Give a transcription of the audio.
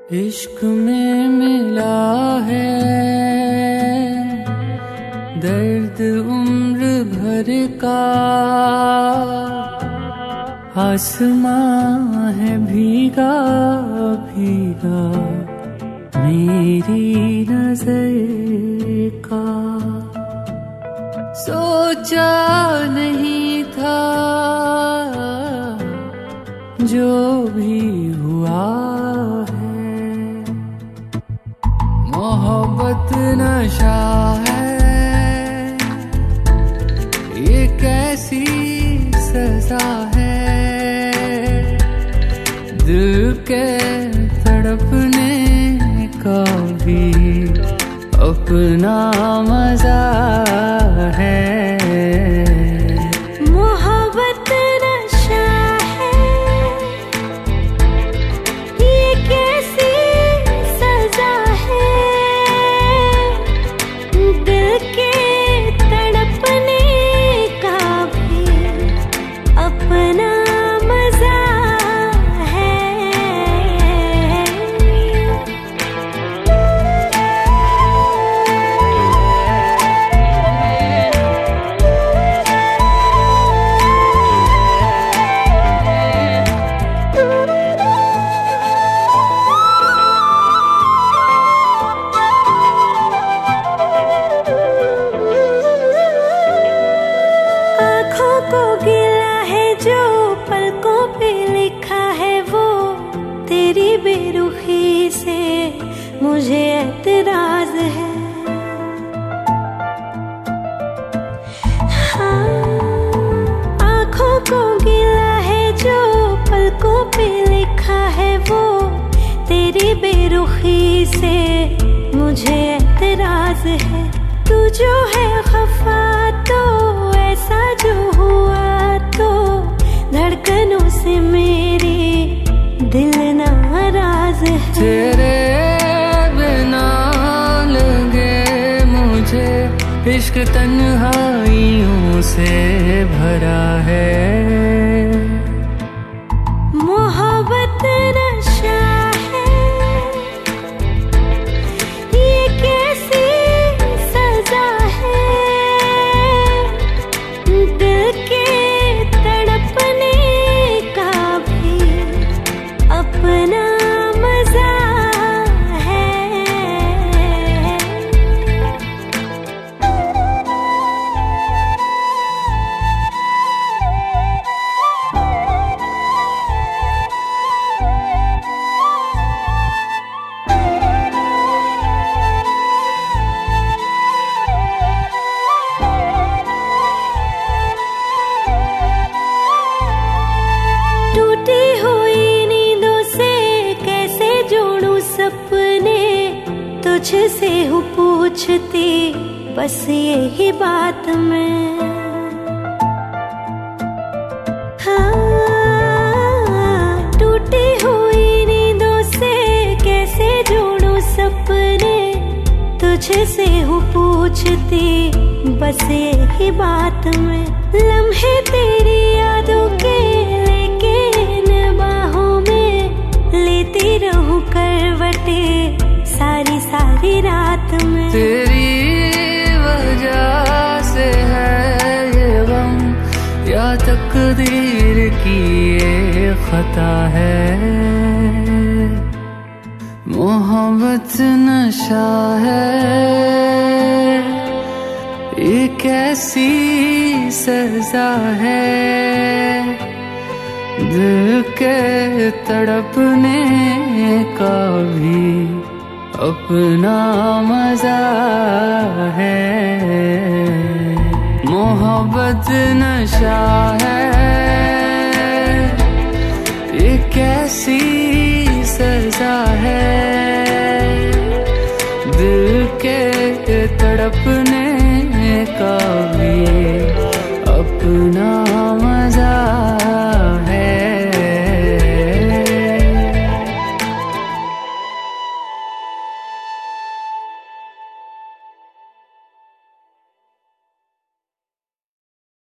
इश्क में मिला है दर्द उम्र भर का, आसमां है भीगा भीगा मेरी नजर का। सोचा नहीं था जो भी हुआ है, मोहब्बत नशा है, ये कैसी सजा है, दिल के तड़पने का भी अपना मजा है। मोहब्बत नशा है, ये कैसी सजा है, दिल के तड़पने का भी अपना मजा है। आँखों को गिला है जो पलकों पे लिखा है, वो तेरी बेरुखी से मुझे एतराज है। हाँ, आँखों को गिला है जो पलकों पे लिखा है, वो तेरी बेरुखी से मुझे एतराज है। तू जो है खफा तो ऐसा जो हुआ तो धड़कनों से मेरी दिल नाराज है। तेरे बिना लगे मुझे इश्क तन्हाइयों से भरा है। मोहब्बत नशा है, ये कैसी सजा है, दिल के तड़पने का भी अपना मजा है। टूटी हुई नींदों से कैसे जोड़ूं सपने, तुझसे हूँ पूछती बस यही बात मैं। हाँ, टूटी हुई नींदों से कैसे जोड़ूं सपने, तुझसे हूँ पूछती बस यही बात मैं। लम्हे तेरी यादों के लेके इन बाहों में लेती रहूं करवटे सारी सारी रात में। तेरी वजह से है ये गम या तकदीर की ये खता है। मोहब्बत नशा है, ये कैसी सजा है, दिल के तड़पने का भी अपना मजा है। मोहब्बत नशा है, ये कैसी सजा है, दिल के तड़पने का भी